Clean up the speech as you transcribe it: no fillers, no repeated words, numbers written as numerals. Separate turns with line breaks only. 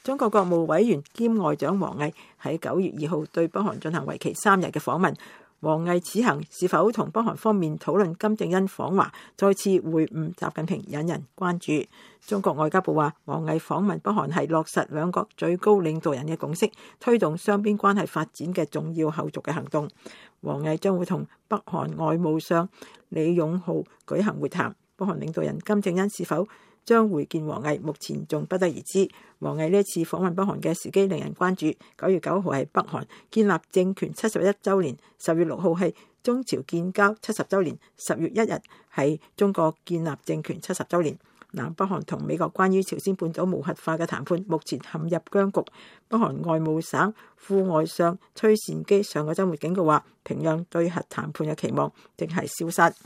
中國國務委員兼外長王毅喺9月2號對北韓進行為期3日嘅訪問。王毅此行是否同北韓方面討論金正恩訪華，再次會晤習近平，引人關注。中國外交部話，王毅訪問北韓係落實兩國最高領導人嘅共識，推動雙邊關係發展嘅重要後續嘅行動。王毅將會同北韓外務相李勇浩舉行會談。北韓領導人金正恩是否將會見王毅，目前仲不得而知。王毅呢次訪問北韓嘅時機令人關注。9月9號係北韓建立政權71週年，10月6號係中朝建交70週年，10月1日係中國建立政權70週年。南北韓同美國關於朝鮮半島無核化嘅談判目前陷入僵局。北韓外務省副外相崔善基上個週末警告話，平壤對核談判嘅期望正係消失。